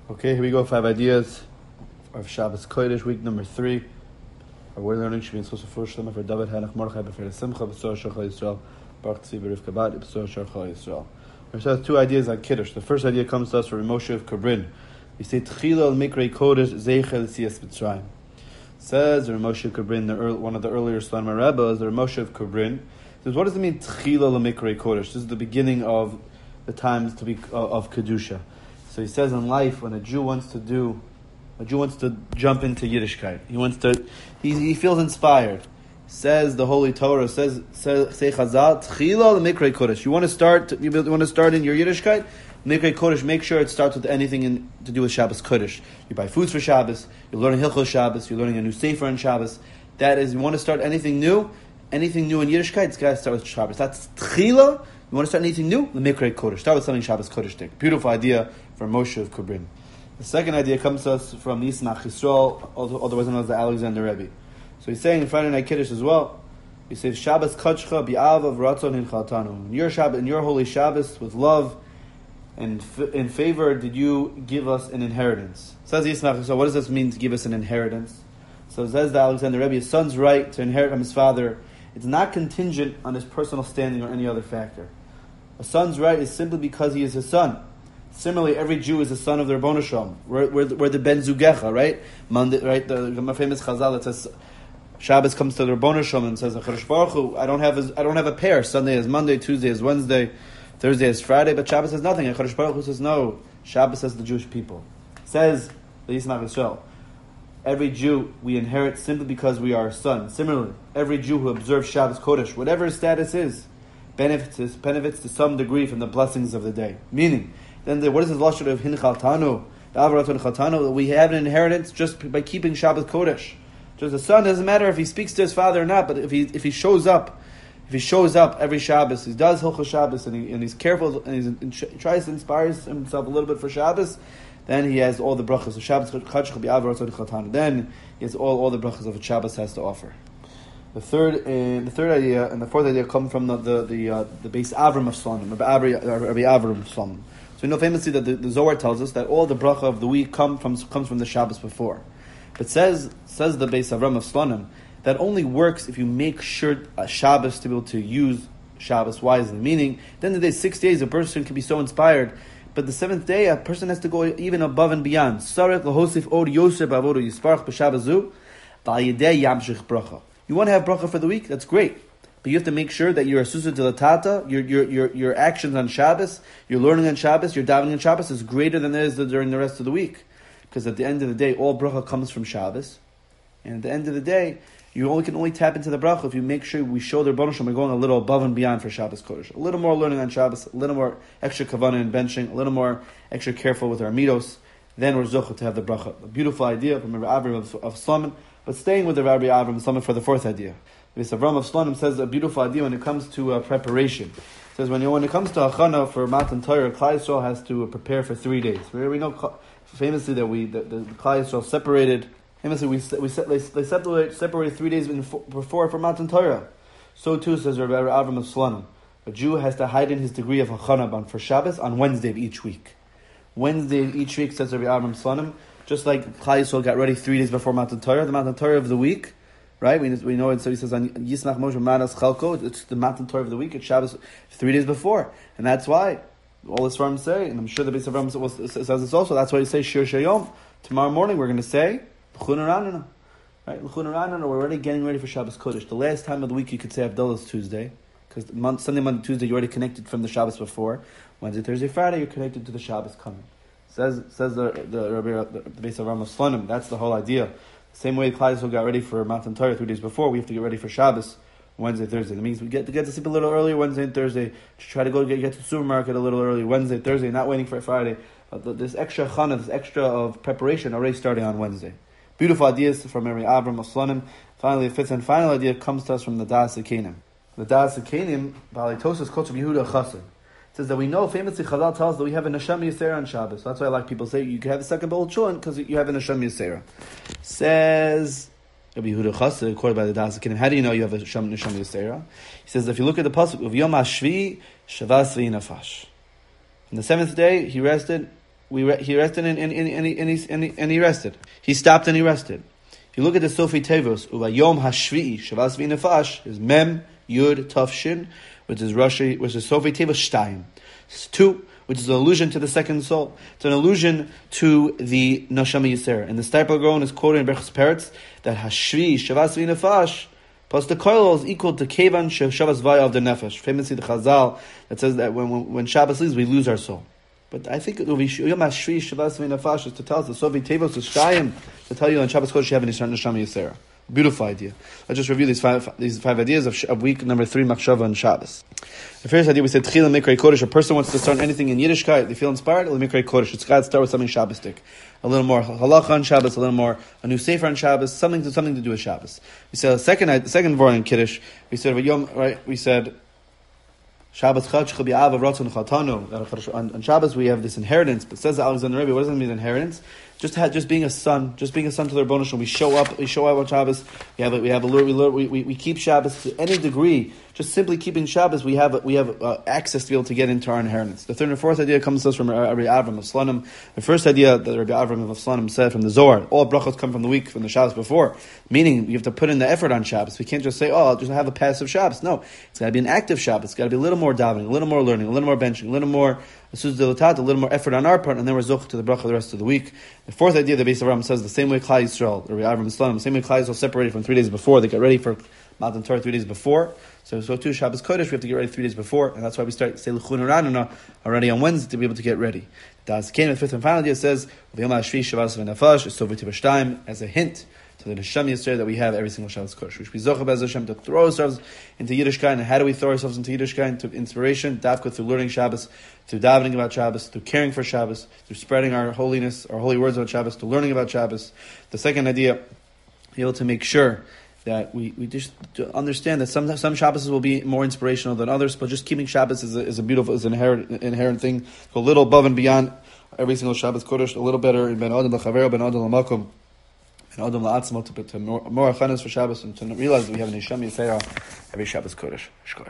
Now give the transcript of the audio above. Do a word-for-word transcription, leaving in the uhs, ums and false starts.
Okay, here we go. Five ideas of Shabbos Kodesh, week number three. Our word learning should be in Sosa Fushlam for David Hanach Mordechai B'Fer Simcha B'Sor Shachal Yisrael Baruch Tzvi B'Rivka Bat B'Sor Shachal Yisrael. We have two ideas on Kiddush. The first idea comes to us from Moshe of Kabrin. We say Tchila al Mikrei Kodesh Zeichel Siyas B'Tzrayim. Says Moshe of Kabrin, the early, one of the earlier Slanma Rebbes, the Moshe of Kabrin, says, what does it mean Tchila al Mikrei Kodesh? This is the beginning of the times to be uh, of Kedusha. So he says in life, when a Jew wants to do, a Jew wants to jump into Yiddishkeit, he wants to, he, he feels inspired. Says the Holy Torah, says say Chazal, Tchila l'mikrei kodesh. You want to start, you want to start in your Yiddishkeit, mikrei kodesh. Make sure it starts with anything in, to do with Shabbos Kodesh. You buy foods for Shabbos. You're learning Hilchos Shabbos. You're learning a new Sefer on Shabbos. That is, you want to start anything new, anything new in Yiddishkeit. It's got to start with Shabbos. That's Tchila. You want to start anything new? The Mikrei Kodesh. Start with something Shabbos Kodesh. Take. Beautiful idea from Moshe of Kabrin. The second idea comes to us from Yismach Yisrael, otherwise known as the Alexander Rebbe. So he's saying in Friday Night Kiddush as well. He says Shabbos Kachcha bi'avav ratzon hinchaltanu. In your Shabbos, in your holy Shabbos, with love and f- in favor, did you give us an inheritance? Says Yismach Yisrael. What does this mean to give us an inheritance? So says the Alexander Rebbe, his son's right to inherit from his father. It's not contingent on his personal standing or any other factor. A son's right is simply because he is his son. Similarly, every Jew is a son of the Rebbeinu Shalom. We're, we're, we're the Ben Zugecha, right? Monday, right? The, the famous Chazal that says Shabbos comes to the Rebbeinu Shalom and says, "Chadosh Baruch Hu, I don't have a, I don't have a pair. Sunday is Monday, Tuesday is Wednesday, Thursday is Friday, but Shabbos has nothing." And Chadosh Baruch Hu says, "No, Shabbos has the Jewish people." Says the Yismach Yisrael, every Jew we inherit simply because we are a son. Similarly, every Jew who observes Shabbos Kodesh, whatever his status is, benefits benefits to some degree from the blessings of the day. Meaning, then the, what is the lashon of hinchaltanu, the avraton chaltanu? That we have an inheritance just by keeping Shabbos Kodesh. Just the son doesn't matter if he speaks to his father or not, but if he if he shows up, if he shows up every Shabbos, he does Hilchos Shabbos, and, he, and he's careful and, he's, and he tries to inspire himself a little bit for Shabbos, then he has all the brachas of Shabbos. Then he has all, all the brachas of what Shabbos has to offer. The third and the third idea and the fourth idea come from the the the, uh, the base Avram of Slonim, Rabbi Avram of Slonim. So we know famously that the, the Zohar tells us that all the bracha of the week come from comes from the Shabbos before. But says says the base Avram of Slonim that only works if you make sure a Shabbos to be able to use Shabbos wisely. Meaning, then the day six days a person can be so inspired. But the seventh day, a person has to go even above and beyond. Sarek lahosif od yosef avodo yisparach b'shabbazu v'al yedei yamshich bracha. You want to have bracha for the week? That's great. But you have to make sure that your asusa dilatata, your your your your actions on Shabbos, your learning on Shabbos, your davening on Shabbos is greater than it is during the rest of the week. Because at the end of the day, all bracha comes from Shabbos. And at the end of the day, you only can only tap into the bracha if you make sure we show the Rebbeinu Shalom we're going a little above and beyond for Shabbos Kodesh. A little more learning on Shabbos, a little more extra kavanah and benching, a little more extra careful with our midos. Then we're zochah to have the bracha. A beautiful idea from Rabbi Avram of, of Slonim. But staying with the Rabbi Avram of Slonim for the fourth idea. This Avram of Slonim says a beautiful idea when it comes to uh, preparation. It says when you, when it comes to Achana for Matan Torah, Klal Yisrael has to uh, prepare for three days. We, we know famously that we the, the, the Klal Yisrael separated. Famously, we we they, they separated, separated three days before for Matan Torah. So too says Rabbi Avram of Slonim. A Jew has to hide in his degree of Achana for Shabbos on Wednesday of each week. Wednesday of each week, says Rabbi Avram of Slonim. Just like Klal Yisrael got ready three days before Matan Torah, the Matan Torah of the week, right? We we know it. So he says on Yisnach Moshe Manas Chalko, it's the Matan Torah of the week. It's Shabbos three days before, and that's why all the Svarim say, and I'm sure the Beis Avram says this also. That's why you say Shir Shayom. Tomorrow morning we're going to say L'chun Ranana, right? L'chun Ranana. We're already getting ready for Shabbos Kodesh. The last time of the week you could say Havdalah is Tuesday, because Sunday, Monday, Tuesday you're already connected from the Shabbos before. Wednesday, Thursday, Friday you're connected to the Shabbos coming. Says says the the Rabbi the, the base of Rama Slonim. That's the whole idea. Same way Klal Yisrael got ready for Matan Torah three days before, we have to get ready for Shabbos Wednesday, Thursday. That means we get to get to sleep a little earlier Wednesday and Thursday. To try to go get, get to the supermarket a little early Wednesday, Thursday, not waiting for Friday. Uh, this extra chana, this extra of preparation already starting on Wednesday. Beautiful ideas from Rabbi Avram of Slonim. Finally, the fifth and final idea comes to us from the Das Hakenim. The Das Hakenim, Baalei Tosas Kotz Rabbi Yehuda Chassid. Says that we know, famously Chazal tells us that we have a Neshama Yisera on Shabbos. So that's why I like people say you can have a second bowl of chulin because you have a Neshama Yisera. Says Rabbi Yehuda Chassid, quoted by the Das Hakenim, how do you know you have a Neshama Yisera? He says if you look at the pasuk of Yom HaShvi, Shavas V'Nafash. On the seventh day, he rested we re- he rested and, and, and, and, he, and, he, and, he, and he rested. He stopped and he rested. If you look at the Sofi Tevos, Ulayom Hashvi'i Shavas V'Nefash is Mem Yud Tav Shin, which is Rashi, which is Sofi Tevos Shtayim. It's two, which is an allusion to the second soul. It's an allusion to the Neshama Yisera. And the Steipler Gaon is quoted in Berchus Peretz that Hashvi'i Shavas V'Nefash plus the koil is equal to Kevan Shavas Vaya of the Nefesh. Famously, the Chazal that says that when when, when Shabbos leaves, we lose our soul. But I think it will be Yom Hashri Shavas V'Nefash is to tell us the Sofi Tevos is Shtayim to tell you on Shabbos Kodesh you have an Neshama Yisera. Beautiful idea. Let's just review these five these five ideas of, of week number three, Machshava and Shabbos. The first idea we said Tchila Mikrei Kodesh. A person wants to start anything in Yiddishkeit. They feel inspired. Mikrei Kodesh. It's got to start with something Shabbosdik. A little more halacha on Shabbos, a little more a new sefer on Shabbos, something to something to do with Shabbos. We said the second the second word in Kiddush. We said Yom right. We said Shabbos Chad Shchabi Ava Ratzon Chatanu. On Shabbos we have this inheritance. But says Alexander Rebbe, what does it mean inheritance? Just had, just being a son, just being a son to the Rebbeinu Shalom. We show up, we show up on Shabbos. We have, a, we have a, we, we, we, we keep Shabbos to any degree. Just simply keeping Shabbos, we have, we have uh, access to be able to get into our inheritance. The third and fourth idea comes to us from Rabbi Avram of Slonim. The first idea that Rabbi Avram of Slonim said from the Zohar, all brachos come from the week, from the Shabbos before. Meaning, you have to put in the effort on Shabbos. We can't just say, oh, I'll just have a passive Shabbos. No, it's got to be an active Shabbos. It's got to be a little more davening, a little more learning, a little more benching, a little more a little more effort on our part, and then we're zoch to the bracha the rest of the week. The fourth idea, the Beis Avraham says, the same way Klal Yisrael, Rabbi Avram Slonim, the same way Klal Yisrael separated from three days before, they get ready for Matan Torah three days before. So, so too, Shabbos Kodesh, we have to get ready three days before, and that's why we start say L'chun Ranana already on Wednesday to be able to get ready. Das Kain, the fifth and final idea, says, V'yom HaShvi Shavas V'Nefash, is Sovet Tibashtayim, as a hint to the Neshama Yisrael that we have every single Shabbos Kodesh. We should be Zocha Be'ez Hashem to throw ourselves into Yiddishkeit. And how do we throw ourselves into Yiddishkeit? Into inspiration, Dafka, through learning Shabbos, through davening about Shabbos, through caring for Shabbos, through spreading our holiness, our holy words about Shabbos, through learning about Shabbos. The second idea, be able to make sure that we, we just understand that some some Shabbos will be more inspirational than others, but just keeping Shabbos is a, is a beautiful, is an inherent, inherent thing. Go a little above and beyond every single Shabbos Kodesh, a little better in Ben Adam L'Chaver, Ben Adam L'Makom, Ben Adam L'Atzmo, to put more achanas for Shabbos and to realize that we have an Neshama Yisera every Shabbos Kodesh.